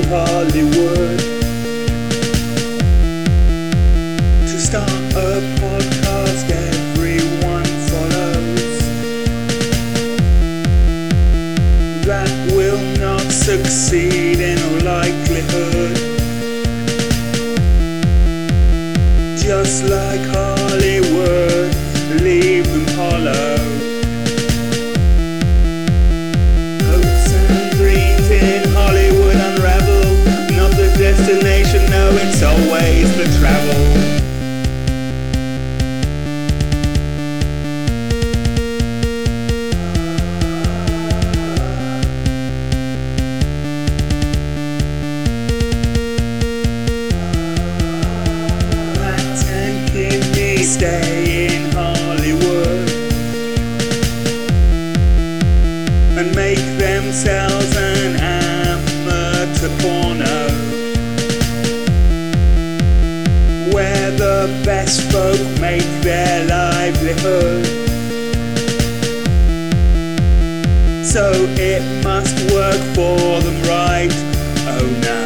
Hollywood to start a podcast everyone follows that will not succeed in all likelihood, just like Hollywood, leave them hollow. Hopes and dreams in Hollywood unravel, not the destination, no, it's always the travel. Stay in Hollywood and make themselves an amateur porno, where the best folk make their livelihood. So it must work for them, right? Oh no.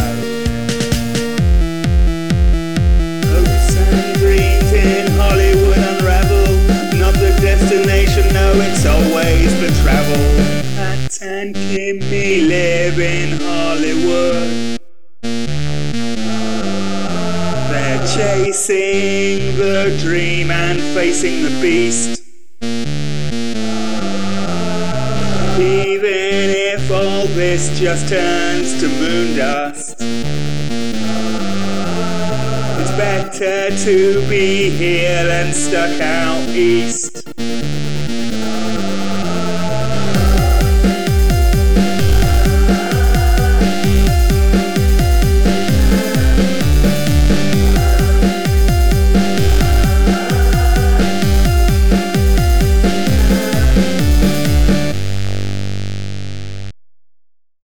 Hollywood unravel, not the destination, no, it's always the travel. Pat and Kimmy live in Hollywood. They're chasing the dream and facing the beast, even if all this just turns to moon dust. Better to be here than stuck out east.